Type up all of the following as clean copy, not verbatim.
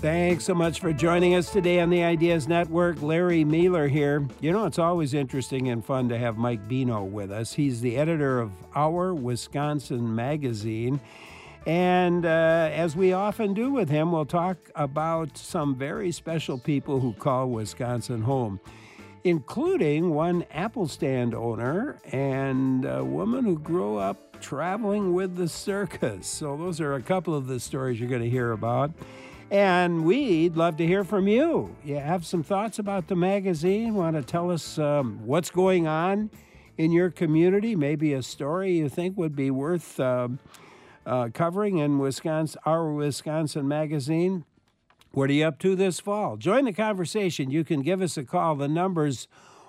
Thanks so much for joining us today on the Ideas Network. Larry Mueller here. You know, it's always interesting and fun to have Mike Bino with us. He's the editor of Our Wisconsin Magazine. And as we often do with him, we'll talk about some very special people who call Wisconsin home, including one apple stand owner and a woman who grew up traveling with the circus. So those are a couple of the stories you're going to hear about. And we'd love to hear from you. You have some thoughts about the magazine? Want to tell us what's going on in your community? Maybe a story you think would be worth covering in Our Wisconsin Magazine? What are you up to this fall? Join the conversation. You can give us a call. The number's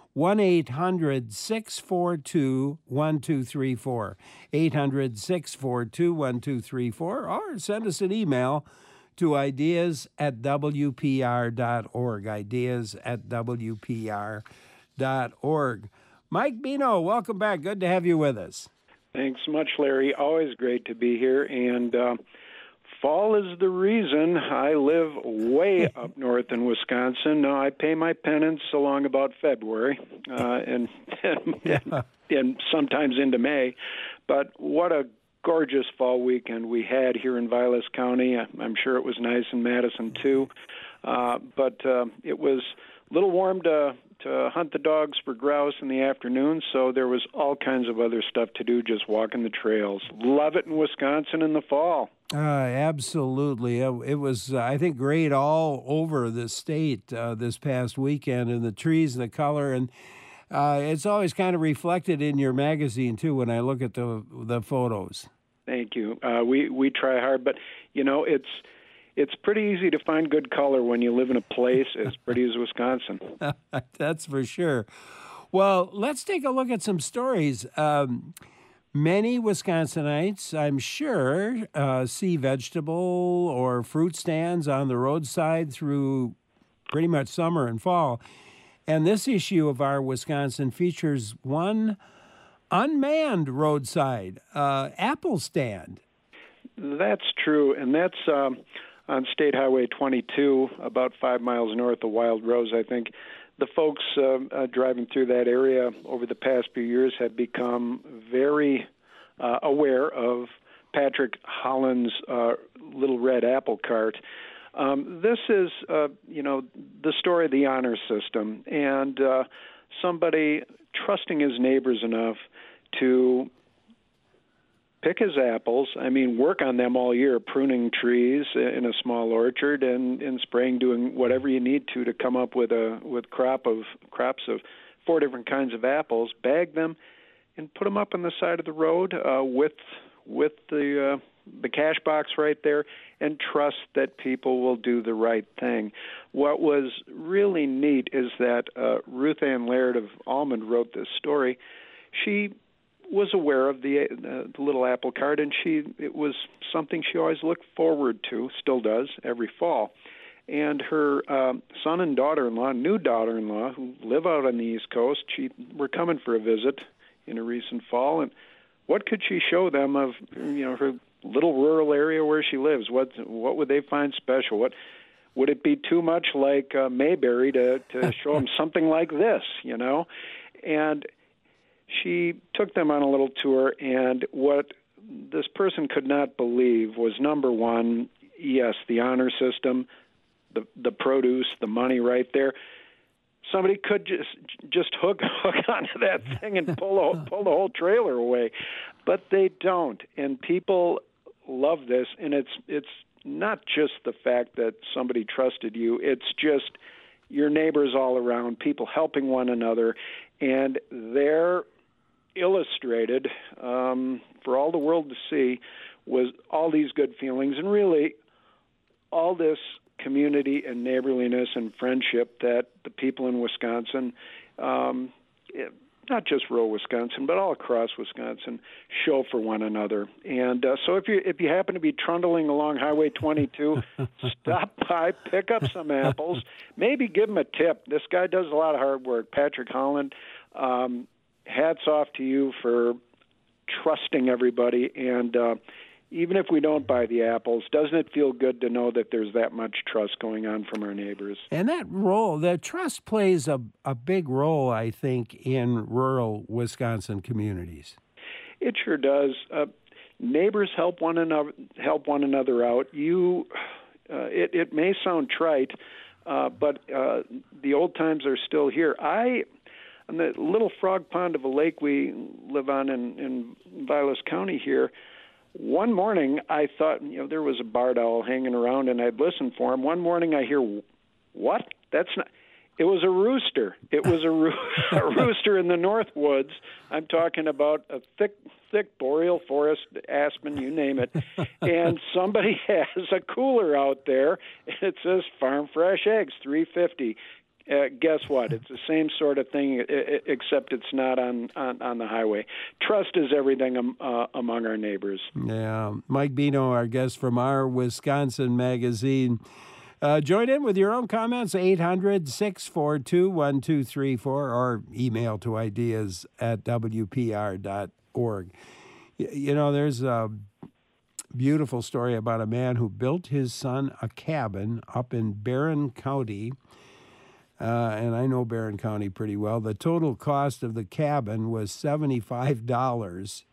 1-800-642-1234, 800-642-1234, or send us an email to ideas@wpr.org, ideas@wpr.org. Mike Bino, welcome back. Good to have you with us. Thanks so much, Larry. Always great to be here. And fall is the reason I live way up north in Wisconsin. Now, I pay my penance along about February and sometimes into May. But what a gorgeous fall weekend we had here in Vilas County. I'm sure it was nice in Madison, too. But it was a little warm to hunt the dogs for grouse in the afternoon, so there was all kinds of other stuff to do, just walking the trails. Love it in Wisconsin in the fall. Absolutely. It was, I think, great all over the state this past weekend, and the trees and the color, and it's always kind of reflected in your magazine, too, when I look at the photos. Thank you. We try hard, but, you know, it's pretty easy to find good color when you live in a place as pretty as Wisconsin. That's for sure. Well, let's take a look at some stories. Many Wisconsinites, I'm sure, see vegetable or fruit stands on the roadside through pretty much summer and fall. And this issue of Our Wisconsin features one unmanned roadside apple stand. That's true, and that's on State Highway 22, about 5 miles north of Wild Rose, I think. The folks driving through that area over the past few years have become very aware of Patrick Holland's Little Red Apple Cart. This is, the story of the honor system, and somebody trusting his neighbors enough to pick his apples, work on them all year, pruning trees in a small orchard and spraying, doing whatever you need to come up with crops of 4 different kinds of apples, bag them, and put them up on the side of the road with the cash box right there, and trust that people will do the right thing. What was really neat is that Ruth Ann Laird of Almond wrote this story. She was aware of the little apple cart, and it was something she always looked forward to, still does, every fall. And her son and new daughter-in-law, who live out on the East Coast, were coming for a visit in a recent fall, and what could she show them of her little rural area where she lives? What would they find special? What would it be too much like Mayberry to show them something like this? And she took them on a little tour, and what this person could not believe was, number one, yes, the honor system, the produce, the money right there. Somebody could just hook onto that thing and pull the whole trailer away, but they don't. And people love this, and it's not just the fact that somebody trusted you. It's just your neighbors all around, people helping one another, and they're illustrated for all the world to see was all these good feelings, and really all this community and neighborliness and friendship that the people in Wisconsin, not just rural Wisconsin, but all across Wisconsin, show for one another. And so if you happen to be trundling along Highway 22, stop by, pick up some apples, maybe give him a tip. This guy does a lot of hard work, Patrick Holland. Hats off to you for trusting everybody, and even if we don't buy the apples, doesn't it feel good to know that there's that much trust going on from our neighbors? And that trust plays a big role, I think, in rural Wisconsin communities. It sure does. Neighbors help one another out. It may sound trite, but the old times are still here. On the little frog pond of a lake we live on in Vilas County here, one morning I thought, there was a barred owl hanging around, and I'd listen for him. One morning I hear, what? That's not... It was a rooster. It was a rooster in the North Woods. I'm talking about a thick boreal forest, aspen, you name it. And somebody has a cooler out there, and it says Farm Fresh Eggs, $3.50. Guess what? It's the same sort of thing, except it's not on the highway. Trust is everything among our neighbors. Yeah. Mike Bino, our guest from Our Wisconsin Magazine. Join in with your own comments, 800-642-1234, or email to ideas@wpr.org. There's a beautiful story about a man who built his son a cabin up in Barron County, and I know Barron County pretty well. The total cost of the cabin was $75.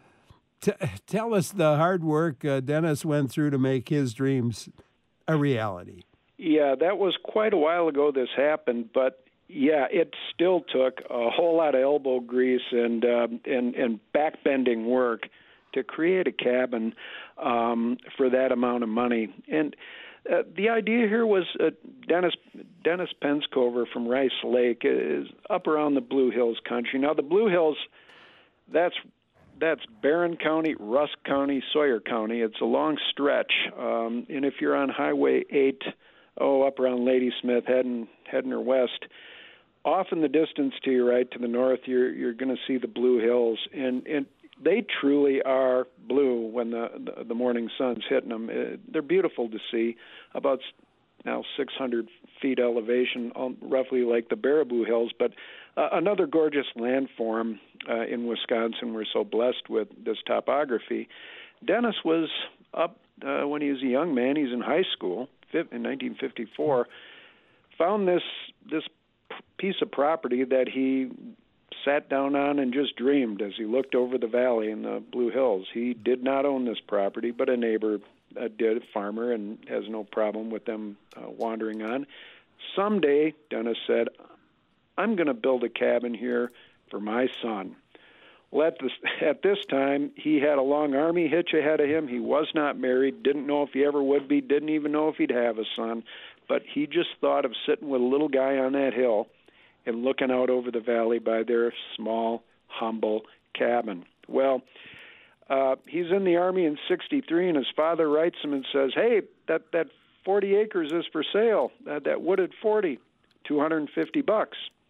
Tell us the hard work Dennis went through to make his dreams a reality. Yeah, that was quite a while ago this happened, but yeah, it still took a whole lot of elbow grease and backbending work to create a cabin for that amount of money. And the idea here was Dennis Penscover from Rice Lake is up around the Blue Hills country. Now, the Blue Hills, that's Barron County, Rusk County, Sawyer County. It's a long stretch. And if you're on Highway 8, up around Ladysmith, heading her west, off in the distance to your right, to the north, you're going to see the Blue Hills. And they truly are blue when the morning sun's hitting them. They're beautiful to see, about now 600 feet elevation, roughly like the Baraboo Hills, but another gorgeous landform in Wisconsin. We're so blessed with this topography. Dennis was up when he was a young man. He's in high school in 1954. Found this piece of property that he sat down on and just dreamed as he looked over the valley in the Blue Hills. He did not own this property, but a neighbor did, a farmer, and has no problem with them wandering on. Someday, Dennis said, I'm going to build a cabin here for my son. Well, at this time, he had a long army hitch ahead of him. He was not married, didn't know if he ever would be, didn't even know if he'd have a son. But he just thought of sitting with a little guy on that hill and looking out over the valley by their small, humble cabin. Well, he's in the Army in 1963, and his father writes him and says, hey, that 40 acres is for sale, that wooded 40, $250.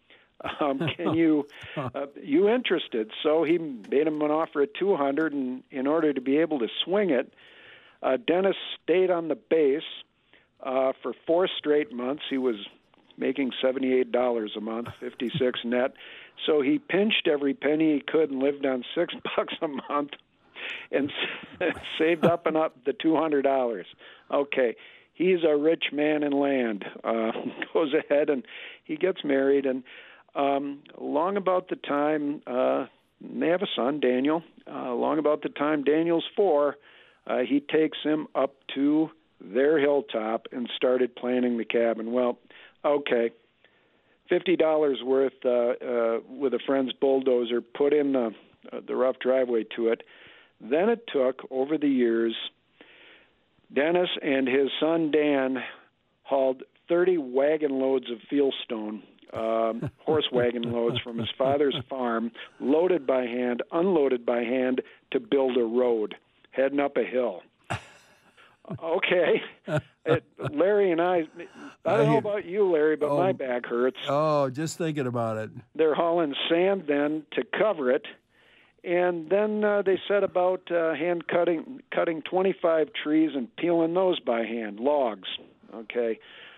Can you interested? So he made him an offer at $200, and in order to be able to swing it, Dennis stayed on the base for 4 straight months. He was making $78 a month, 56 net. So he pinched every penny he could and lived on $6 a month and saved up and up the $200. Okay, he's a rich man in land. Goes ahead and he gets married, and long about the time they have a son, Daniel. Long about the time Daniel's 4, he takes him up to their hilltop and started planning the cabin. Well, okay, $50 worth with a friend's bulldozer put in the rough driveway to it. Then it took, over the years, Dennis and his son Dan hauled 30 wagon loads of fieldstone, horse wagon loads from his father's farm, loaded by hand, unloaded by hand, to build a road heading up a hill. Okay. Larry and I don't know about you, Larry, but my back hurts. Oh, just thinking about it. They're hauling sand then to cover it, and then they set about cutting 25 trees and peeling those by hand, logs. Okay.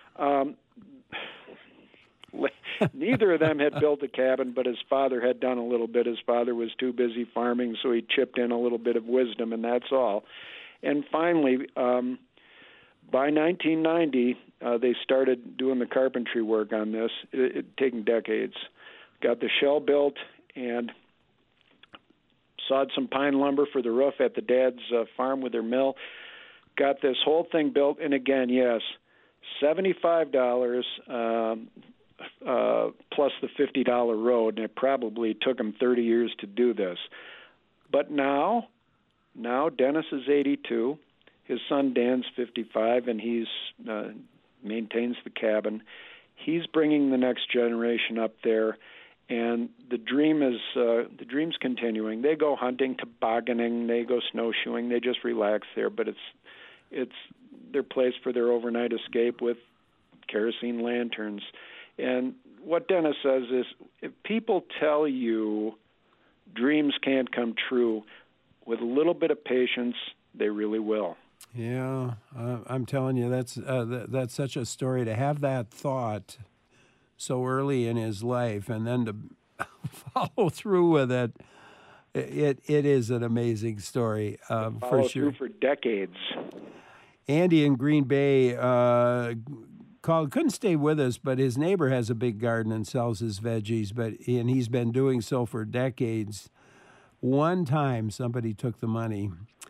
Neither of them had built a cabin, but his father had done a little bit. His father was too busy farming, so he chipped in a little bit of wisdom, and that's all. And finally, by 1990, they started doing the carpentry work on this, taking decades. Got the shell built and sawed some pine lumber for the roof at the dad's farm with their mill. Got this whole thing built, and again, yes, $75 plus the $50 road, and it probably took them 30 years to do this. But now Dennis is 82. His son Dan's 55, and he's maintains the cabin. He's bringing the next generation up there, and the dream's continuing. They go hunting, tobogganing, they go snowshoeing, they just relax there. But it's their place for their overnight escape with kerosene lanterns. And what Dennis says is, if people tell you dreams can't come true, with a little bit of patience, they really will. Yeah, I'm telling you, that's such a story to have that thought so early in his life, and then to follow through with it. It is an amazing story, for sure. Through for decades. Andy in Green Bay called, couldn't stay with us, but his neighbor has a big garden and sells his veggies, and he's been doing so for decades. One time, somebody took the money.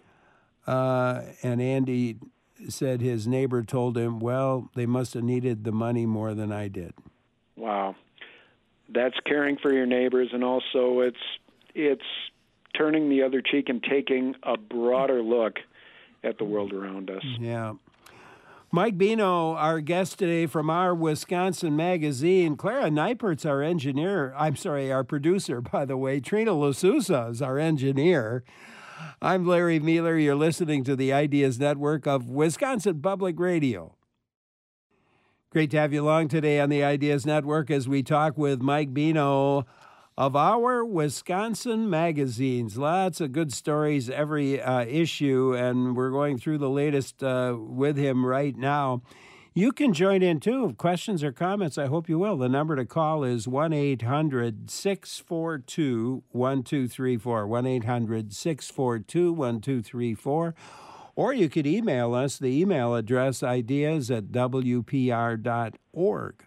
And Andy said his neighbor told him, well, they must have needed the money more than I did. Wow. That's caring for your neighbors, and also it's turning the other cheek and taking a broader look at the world around us. Yeah. Mike Bino, our guest today from Our Wisconsin Magazine. Clara Neipert's our producer, by the way. Trina LaSousa is our engineer. I'm Larry Mealer. You're listening to the Ideas Network of Wisconsin Public Radio. Great to have you along today on the Ideas Network as we talk with Mike Bino of Our Wisconsin Magazines. Lots of good stories every issue, and we're going through the latest with him right now. You can join in, too. Questions or comments, I hope you will. The number to call is 1-800-642-1234, 1-800-642-1234. Or you could email us, the email address, ideas@wpr.org,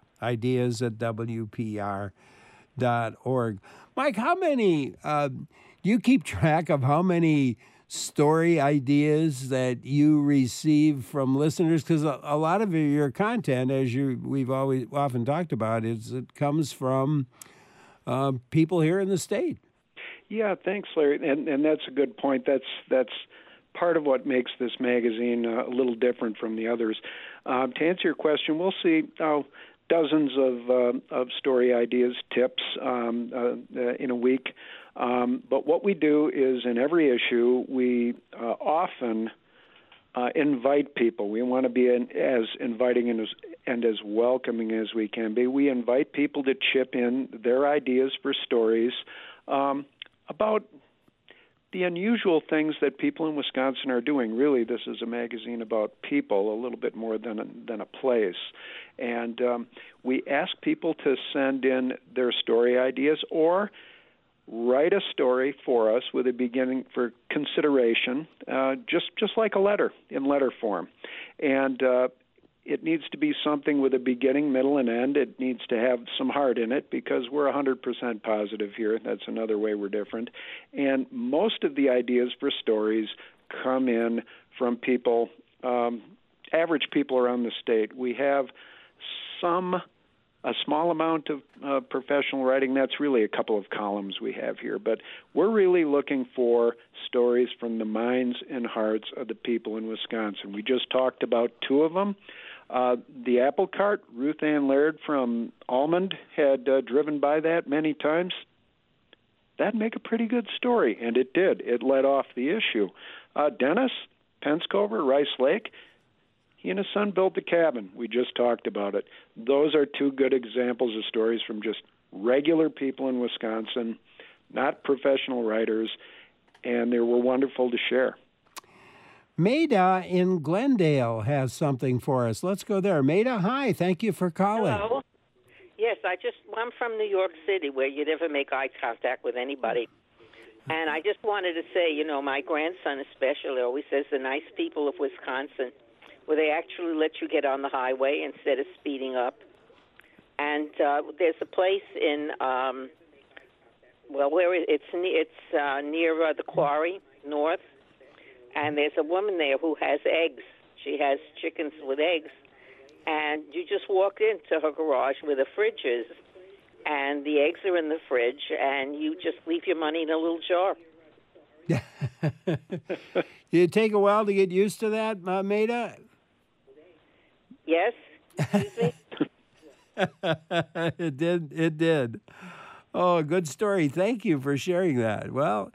ideas@wpr.org. Mike, how many, do you keep track of how many story ideas that you receive from listeners? Because a lot of your content, as we've often talked about, it comes from people here in the state. Yeah, thanks, Larry. And that's a good point. That's part of what makes this magazine a little different from the others. To answer your question, we'll see dozens of story ideas, tips in a week. But what we do is in every issue, we often invite people. We want to be as inviting and as welcoming as we can be. We invite people to chip in their ideas for stories about the unusual things that people in Wisconsin are doing. Really, this is a magazine about people, a little bit more than a place. And we ask people to send in their story ideas or write a story for us with a beginning for consideration, just like a letter, in letter form. And it needs to be something with a beginning, middle, and end. It needs to have some heart in it because we're 100% positive here. That's another way we're different. And most of the ideas for stories come in from people, average people around the state. We have a small amount of professional writing. That's really a couple of columns we have here. But we're really looking for stories from the minds and hearts of the people in Wisconsin. We just talked about two of them. The apple cart, Ruth Ann Laird from Almond had driven by that many times. That'd make a pretty good story, and it did. It led off the issue. Dennis, Penskover, Rice Lake, he and his son built the cabin. We just talked about it. Those are two good examples of stories from just regular people in Wisconsin, not professional writers, and they were wonderful to share. Maida in Glendale has something for us. Let's go there. Maida, hi. Thank you for calling. Hello. Yes, I'm from New York City, where you never make eye contact with anybody. And I just wanted to say, my grandson especially always says the nice people of Wisconsin, where they actually let you get on the highway instead of speeding up. And there's a place in, it's near the Quarry North, and there's a woman there who has eggs. She has chickens with eggs, and you just walk into her garage where the fridge is, and the eggs are in the fridge, and you just leave your money in a little jar. Did it take a while to get used to that, Maida? Yes. Excuse me? It did. Oh, good story. Thank you for sharing that. Well,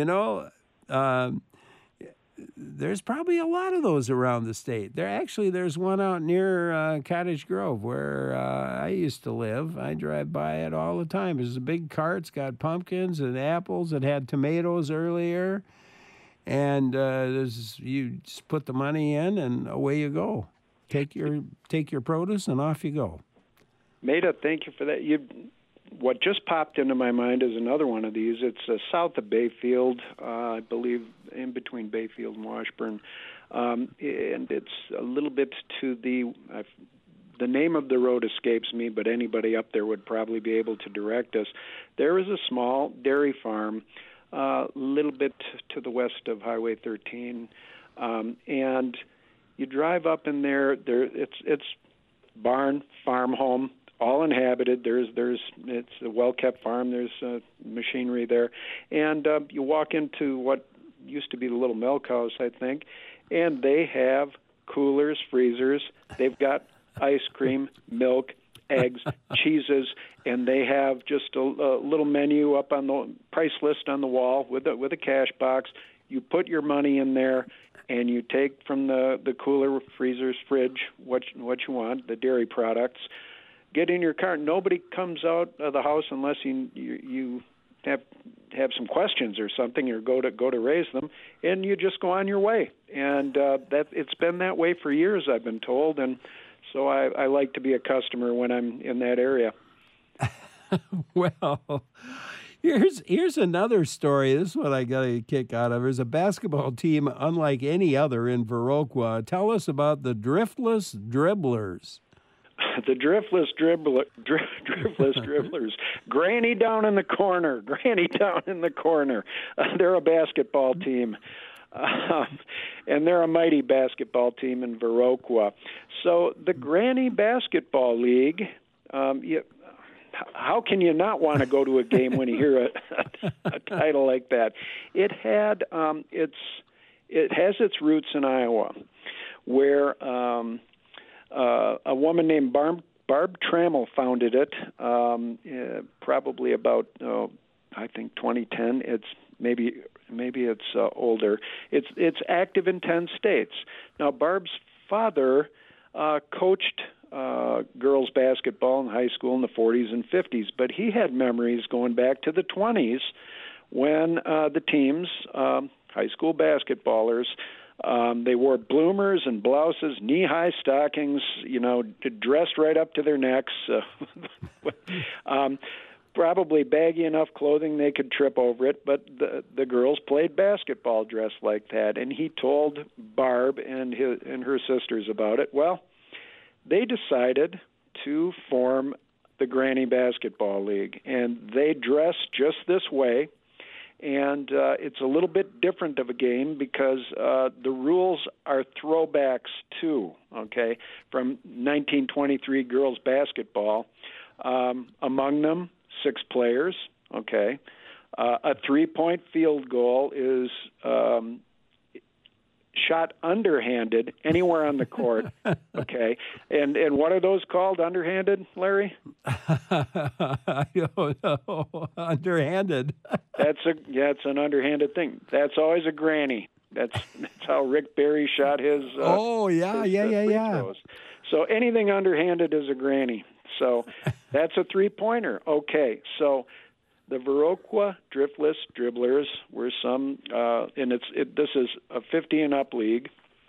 there's probably a lot of those around the state. There's one out near Cottage Grove where I used to live. I drive by it all the time. There's a big cart. It's got pumpkins and apples. It had tomatoes earlier. And you just put the money in and away you go. Take your produce and off you go. Maida, thank you for that. What just popped into my mind is another one of these. It's south of Bayfield, I believe, in between Bayfield and Washburn, and it's a little bit to the name of the road escapes me, but anybody up there would probably be able to direct us. There is a small dairy farm, a little bit to the west of Highway 13, and you drive up in there. It's barn, farm home, all inhabited. It's a well-kept farm. There's machinery there. And you walk into what used to be the little milk house, I think, and they have coolers, freezers. They've got ice cream, milk, eggs, cheeses, and they have just a little menu up on the price list on the wall with a cash box. You put your money in there, and you take from the cooler, freezers, fridge, what you want, the dairy products. Get in your car. Nobody comes out of the house unless you have some questions or something, or go to raise them, and you just go on your way. And that it's been that way for years, I've been told, and so I like to be a customer when I'm in that area. Well, here's another story. This is what I got a kick out of. There's a basketball team unlike any other in Viroqua. Tell us about the Driftless Dribblers. The Driftless Dribblers. Granny down in the corner. They're a basketball team. And they're a mighty basketball team in Viroqua. So the Granny Basketball League, how can you not want to go to a game when you hear a title like that? It has its roots in Iowa, where a woman named Barb Trammell founded it, probably about I think 2010. It's maybe it's older. It's active in 10 states. Now, Barb's father coached girls basketball in high school in the 40s and 50s, but he had memories going back to the 20s when the teams, high school basketballers, they wore bloomers and blouses, knee-high stockings, dressed right up to their necks, probably baggy enough clothing they could trip over it, but the girls played basketball dressed like that. And he told Barb and her sisters about it. Well, they decided to form the Granny Basketball League, and they dress just this way. And it's a little bit different of a game because the rules are throwbacks too, okay, from 1923 girls basketball. Among them, 6 players, okay. A 3-point field goal is shot underhanded anywhere on the court, okay. And what are those called, underhanded, Larry? I don't know. Underhanded. It's an underhanded thing. That's always a granny. That's how Rick Barry shot his. Yeah. Throws. So anything underhanded is a granny. So that's a 3-pointer. Okay, so the Viroqua Driftless Dribblers were some, and this is a 50 and up league.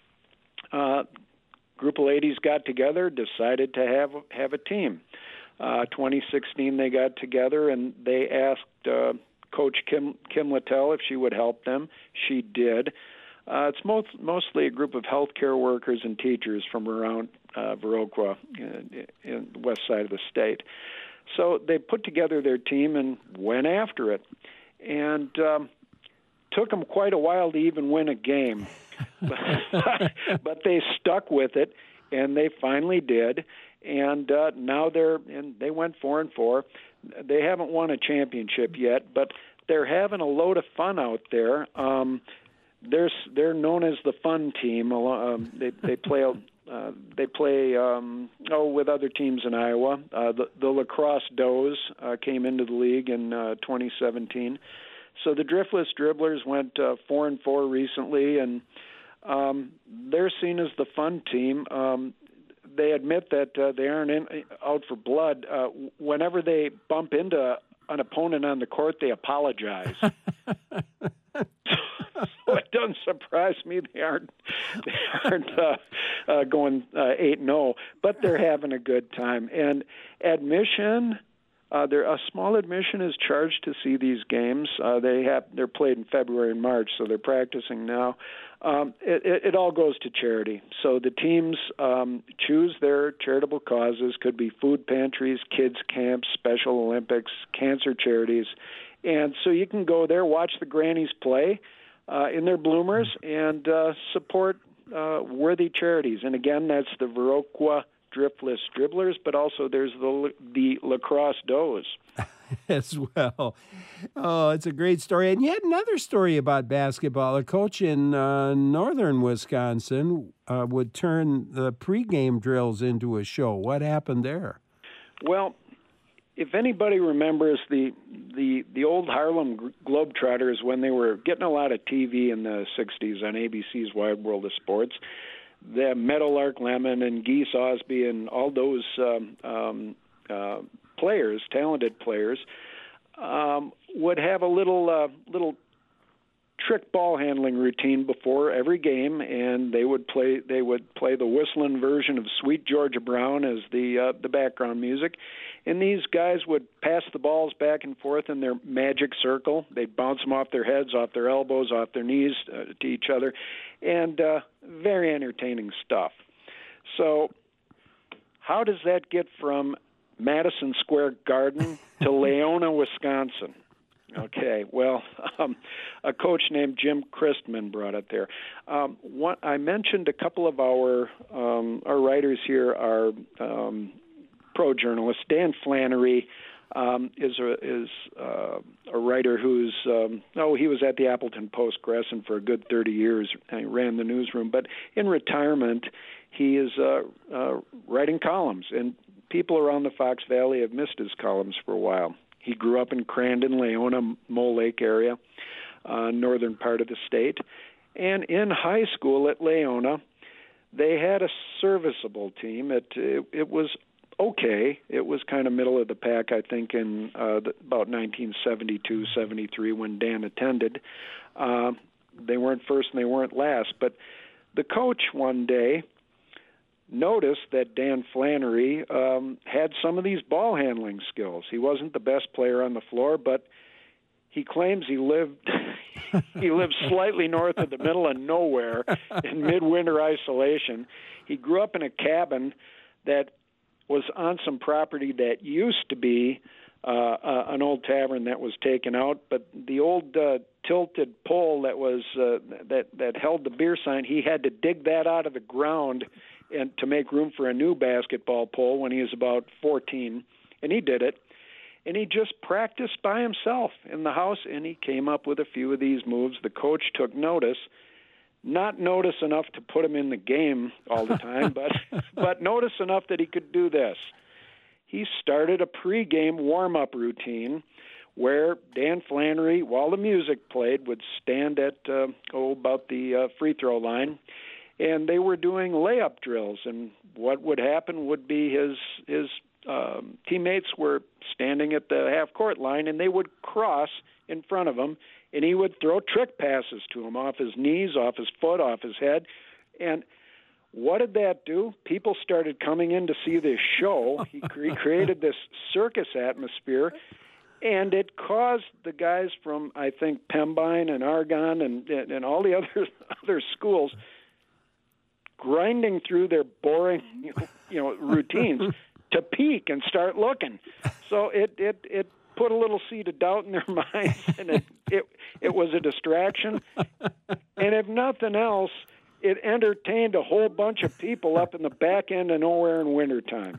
Group of ladies got together, decided to have a team. 2016 they got together and they asked Coach Kim Littell if she would help them. She did. It's mostly a group of healthcare workers and teachers from around Viroqua in the west side of the state. So they put together their team and went after it. And took them quite a while to even win a game. But they stuck with it, and they finally did. And now they went 4-4. They haven't won a championship yet, but they're having a load of fun out there. They're known as the fun team. They play with other teams in Iowa. The Lacrosse Does came into the league in 2017. So the Driftless Dribblers went 4-4 recently, and they're seen as the fun team. They admit that they aren't out for blood. Whenever they bump into an opponent on the court, they apologize. So it doesn't surprise me they aren't going 8-0, but they're having a good time. And admission, a small admission is charged to see these games. They're played in February and March, so they're practicing now. It all goes to charity. So the teams choose their charitable causes. Could be food pantries, kids camps, Special Olympics, cancer charities. And so you can go there, watch the grannies play in their bloomers, and support worthy charities. And again, that's the Viroqua Driftless Dribblers, but also there's the Lacrosse Does. As well. Oh, it's a great story. And yet another story about basketball. A coach in northern Wisconsin would turn the pregame drills into a show. What happened there? Well, if anybody remembers the old Harlem Globetrotters when they were getting a lot of TV in the 60s on ABC's Wide World of Sports, the Meadowlark Lemon and Geese Osby and all those players, talented players, would have a little trick ball handling routine before every game, and they would play the whistling version of Sweet Georgia Brown as the background music. And these guys would pass the balls back and forth in their magic circle. They'd bounce them off their heads, off their elbows, off their knees to each other, and very entertaining stuff. So how does that get from Madison Square Garden to Leona, Wisconsin? Okay, well, a coach named Jim Christman brought it there. I mentioned a couple of our writers here are pro journalists. Dan Flannery is a writer who's he was at the Appleton Post-Crescent for a good 30 years. He ran the newsroom, but in retirement, he is writing columns, and people around the Fox Valley have missed his columns for a while. He grew up in Crandon, Leona, Mole Lake area, northern part of the state. And in high school at Leona, they had a serviceable team. It was okay. It was kind of middle of the pack, I think, in about 1972, 73 when Dan attended. They weren't first and they weren't last. But the coach one day noticed that Dan Flannery had some of these ball handling skills. He wasn't the best player on the floor, but he claims he lived slightly north of the middle of nowhere in midwinter isolation. He grew up in a cabin that was on some property that used to be an old tavern that was taken out, but the old tilted pole that was that held the beer sign, he had to dig that out of the ground and to make room for a new basketball pole when he was about 14, and he did it. And he just practiced by himself in the house, and he came up with a few of these moves. The coach took notice, not notice enough to put him in the game all the time, but notice enough that he could do this. He started a pregame warm-up routine where Dan Flannery, while the music played, would stand at about the free throw line, and they were doing layup drills. And what would happen would be his teammates were standing at the half-court line, and they would cross in front of him, and he would throw trick passes to him off his knees, off his foot, off his head. And what did that do? People started coming in to see this show. He created this circus atmosphere, And it caused the guys from, I think, Pembine and Argonne and all the other schools grinding through their boring, routines to peek and start looking. So it put a little seed of doubt in their minds, and it was a distraction. And if nothing else, it entertained a whole bunch of people up in the back end of nowhere in wintertime.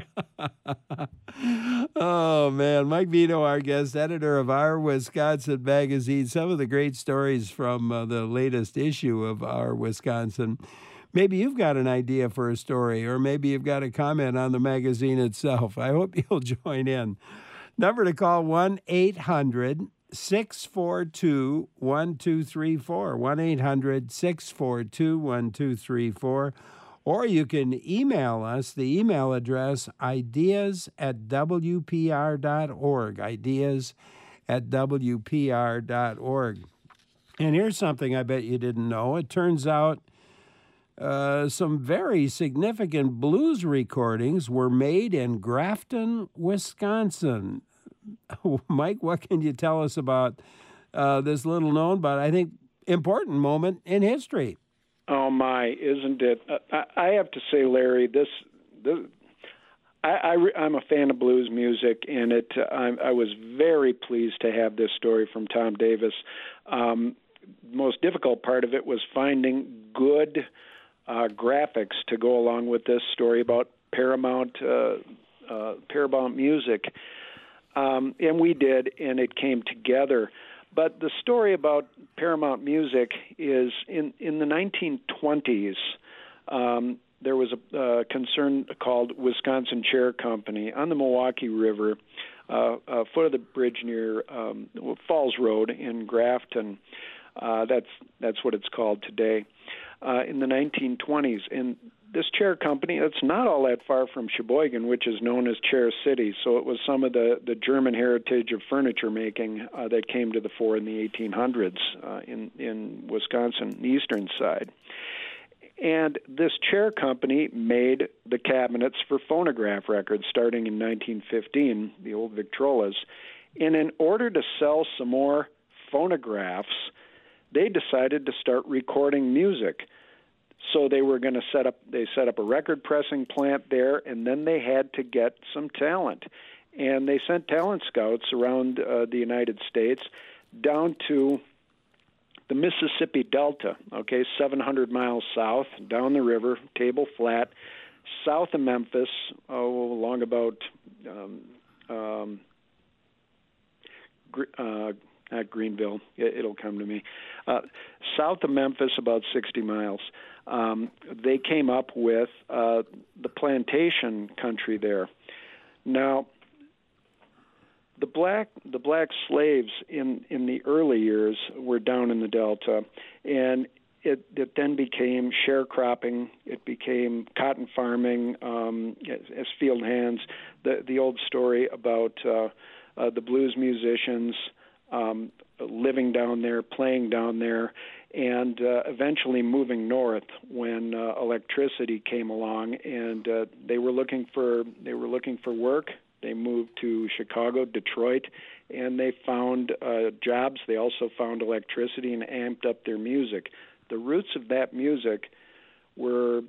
Oh, man. Mike Vito, our guest, editor of Our Wisconsin magazine. Some of the great stories from the latest issue of Our Wisconsin. Maybe you've got an idea for a story, or maybe you've got a comment on the magazine itself. I hope you'll join in. Number to call, 1-800-642-1234, 1-800-642-1234. Or you can email us, the email address, ideas@wpr.org, ideas@wpr.org. And here's something I bet you didn't know. It turns out some very significant blues recordings were made in Grafton, Wisconsin. Mike, what can you tell us about this little known but I think important moment in history? Oh my, isn't it? I have to say, Larry, I'm a fan of blues music, and I was very pleased to have this story from Tom Davis. Most difficult part of it was finding good graphics to go along with this story about Paramount Music, and we did, and it came together. But the story about Paramount Music is in the 1920s. There was a concern called Wisconsin Chair Company on the Milwaukee River, foot of the bridge near Falls Road in Grafton. That's what it's called today. In the 1920s, and this chair company, it's not all that far from Sheboygan, which is known as Chair City. So it was some of the German heritage of furniture making that came to the fore in the 1800s in Wisconsin, the eastern side. And this chair company made the cabinets for phonograph records starting in 1915, the old Victrolas. And in order to sell some more phonographs, they decided to start recording music. So they were going to set up a record pressing plant there, and then they had to get some talent. And they sent talent scouts around the United States down to the Mississippi Delta, 700 miles south, down the river, Table Flat, south of Memphis, along about not Greenville, it'll come to me, south of Memphis, about 60 miles. They came up with the plantation country there. Now, the black slaves in the early years were down in the Delta, and it then became sharecropping. It became cotton farming as field hands. The old story about the blues musicians living down there, playing down there, and eventually moving north when electricity came along, and they were looking for work. They moved to Chicago, Detroit, and they found jobs. They also found electricity and amped up their music. The roots of that music were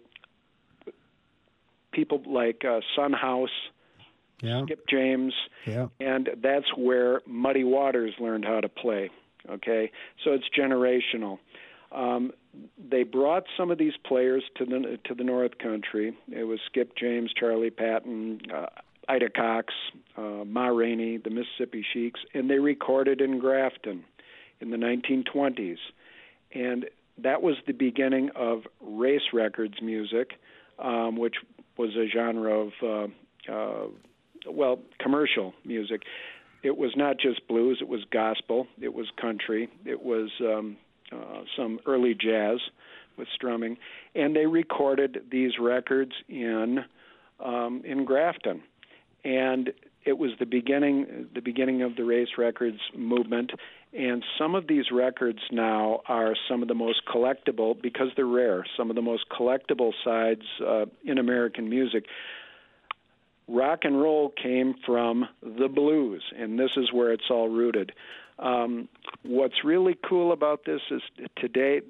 people like Son House, Skip James, and that's where Muddy Waters learned how to play. Okay, so it's generational. They brought some of these players to the North Country. It was Skip James, Charlie Patton, Ida Cox, Ma Rainey, the Mississippi Sheiks, and they recorded in Grafton in the 1920s. And that was the beginning of race records music, which was a genre of, commercial music. It was not just blues, it was gospel, it was country, it was some early jazz with strumming, and they recorded these records in Grafton. And it was the beginning of the race records movement. And some of these records now are some of the most collectible, because they're rare, some of the most collectible sides in American music. rock and roll came from the blues, and this is where it's all rooted. What's really cool about this is today,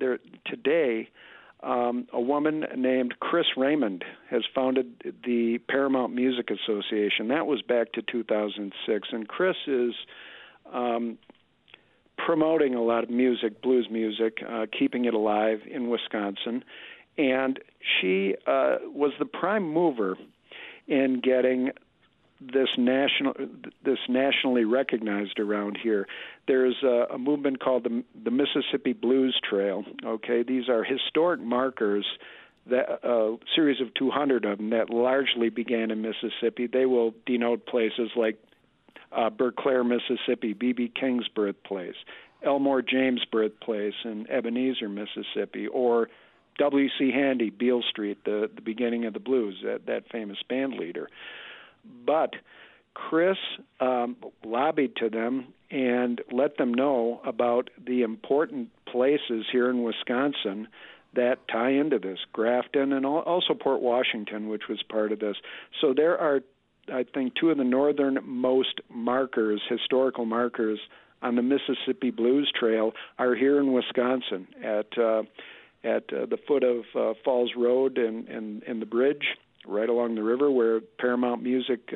a woman named Chris Raymond has founded the Paramount Music Association. That was back to 2006, and Chris is promoting a lot of music, blues music, keeping it alive in Wisconsin. And she was the prime mover in getting this nationally recognized around here. There's a movement called the Mississippi Blues Trail. Okay, these are historic markers, that a series of 200 of them that largely began in Mississippi. They will denote places like Berkeley, Mississippi, B.B. King's birthplace, Elmore James' birthplace in Ebenezer, Mississippi, or W.C. Handy, Beale Street, the beginning of the blues, that famous band leader. But Chris lobbied to them and let them know about the important places here in Wisconsin that tie into this, Grafton and also Port Washington, which was part of this. So there are, I think, two of the northernmost markers, historical markers, on the Mississippi Blues Trail are here in Wisconsin at the foot of Falls Road and the bridge right along the river where Paramount Music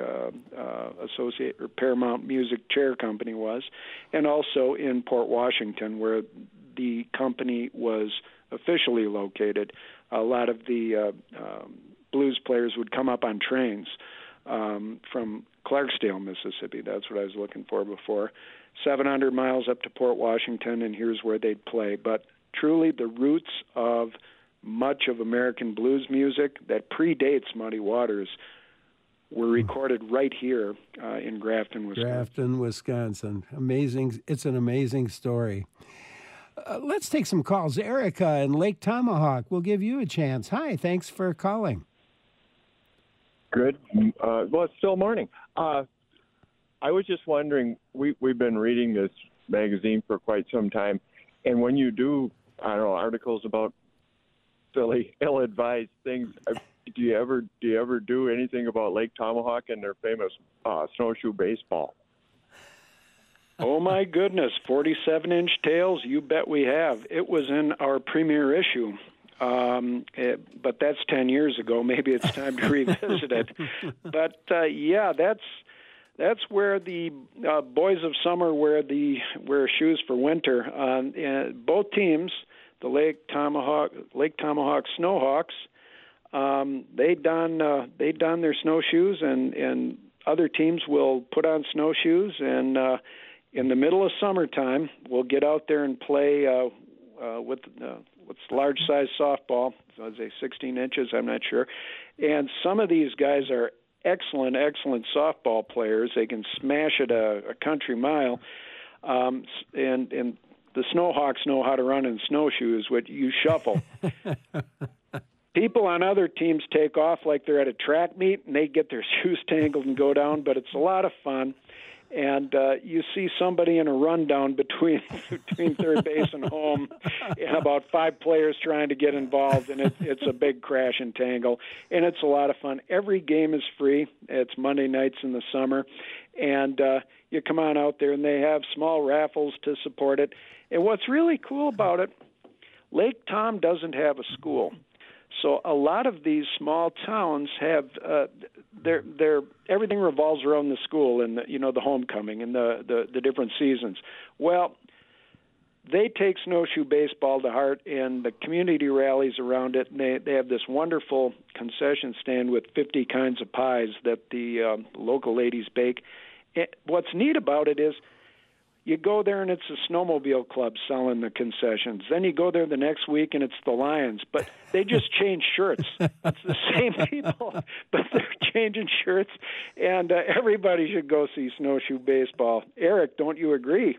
Paramount Music Chair Company was, and also in Port Washington where the company was officially located. A lot of the blues players would come up on trains from Clarksdale, Mississippi. That's what I was looking for before. 700 miles up to Port Washington, and here's where they'd play. But truly the roots of much of American blues music that predates Muddy Waters were recorded right here in Grafton, Wisconsin. Grafton, Wisconsin. Amazing. It's an amazing story. Let's take some calls. Erica in Lake Tomahawk, we'll give you a chance. Hi, thanks for calling. Good. Well, it's still morning. I was just wondering, we've been reading this magazine for quite some time, and when you do, I don't know, articles about silly, ill-advised things, do you ever do anything about Lake Tomahawk and their famous snowshoe baseball? Oh, my goodness, 47-inch tails, you bet we have. It was in our premier issue, but that's 10 years ago. Maybe it's time to revisit it. But, yeah, that's where the boys of summer wear shoes for winter. And both teams, the Lake Tomahawk Snowhawks, they don their snowshoes, and other teams will put on snowshoes, and in the middle of summertime, we'll get out there and play with what's large-size softball. So I'd say 16 inches, I'm not sure. And some of these guys are excellent softball players. They can smash it a country mile. And the Snowhawks know how to run in snowshoes, which you shuffle. People on other teams take off like they're at a track meet, and they get their shoes tangled and go down, but it's a lot of fun. And you see somebody in a rundown between third base and home, and about 5 players trying to get involved, and it's a big crash and tangle, and it's a lot of fun. Every game is free. It's Monday nights in the summer, and you come on out there, and they have small raffles to support it. And what's really cool about it, Lake Tom doesn't have a school. So a lot of these small towns have everything revolves around the school and the homecoming and the different seasons. Well, they take snowshoe baseball to heart, and the community rallies around it. And they have this wonderful concession stand with 50 kinds of pies that the local ladies bake. What's neat about it is, you go there and it's a snowmobile club selling the concessions. Then you go there the next week and it's the Lions. But they just change shirts. It's the same people, but they're changing shirts. And everybody should go see snowshoe baseball. Eric, don't you agree?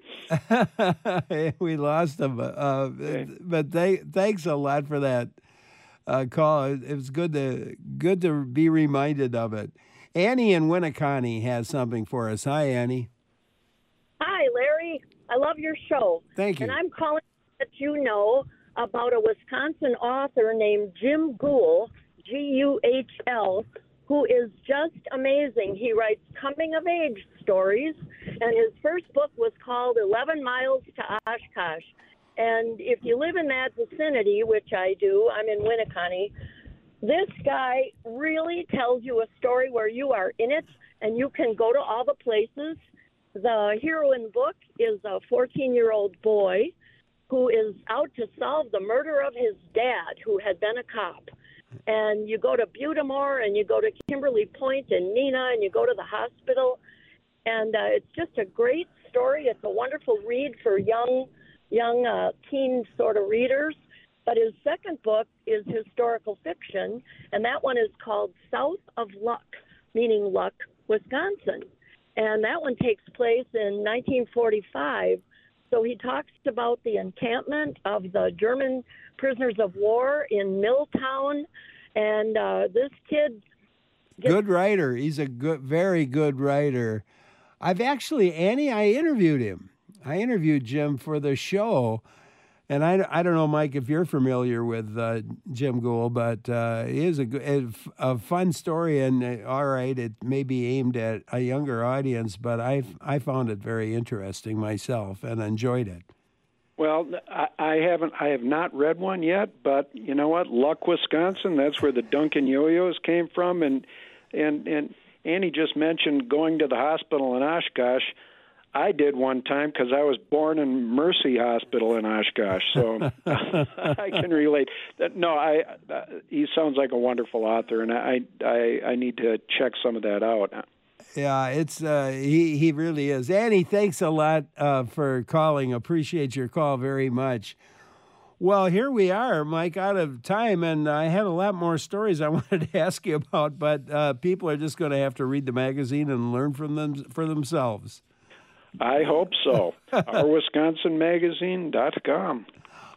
We lost him. Okay. But thanks a lot for that call. It was good to be reminded of it. Annie in Winneconne has something for us. Hi, Annie. Hi, Larry. I love your show. Thank you. And I'm calling to let you know about a Wisconsin author named Jim Guhl, Guhl, who is just amazing. He writes coming-of-age stories, and his first book was called 11 Miles to Oshkosh. And if you live in that vicinity, which I do, I'm in Winneconne, this guy really tells you a story where you are in it and you can go to all the places. The hero in the book is a 14-year-old boy who is out to solve the murder of his dad, who had been a cop. And you go to Butamore, and you go to Kimberly Point and Nina, and you go to the hospital. And it's just a great story. It's a wonderful read for young teen sort of readers. But his second book is historical fiction, and that one is called South of Luck, meaning Luck, Wisconsin. And that one takes place in 1945. So he talks about the encampment of the German prisoners of war in Milltown. And this kid... Good writer. He's a very good writer. I've actually, Annie, I interviewed him. I interviewed Jim for the show. And I don't know, Mike, if you're familiar with Jim Gould, but he is a fun story, and all right, it may be aimed at a younger audience, but I found it very interesting myself and enjoyed it. Well, I have not read one yet, but you know what? Luck, Wisconsin, that's where the Duncan Yo-Yos came from, and Annie just mentioned going to the hospital in Oshkosh. I did one time because I was born in Mercy Hospital in Oshkosh, so I can relate. No, he sounds like a wonderful author, and I need to check some of that out. Yeah, it's he really is. Annie, thanks a lot for calling. Appreciate your call very much. Well, here we are, Mike, out of time, and I had a lot more stories I wanted to ask you about, but people are just going to have to read the magazine and learn from them for themselves. I hope so. OurWisconsinMagazine.com.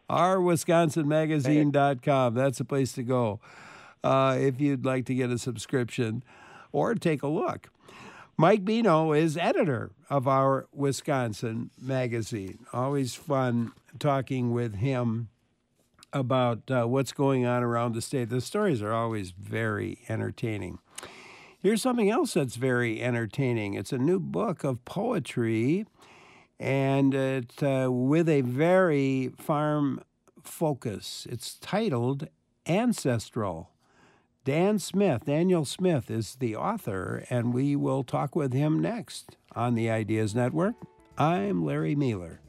OurWisconsinMagazine.com. That's the place to go if you'd like to get a subscription or take a look. Mike Bino is editor of Our Wisconsin Magazine. Always fun talking with him about what's going on around the state. The stories are always very entertaining. Here's something else that's very entertaining. It's a new book of poetry, and it's with a very farm focus. It's titled Ancestral. Daniel Smith is the author, and we will talk with him next on the Ideas Network. I'm Larry Mealer.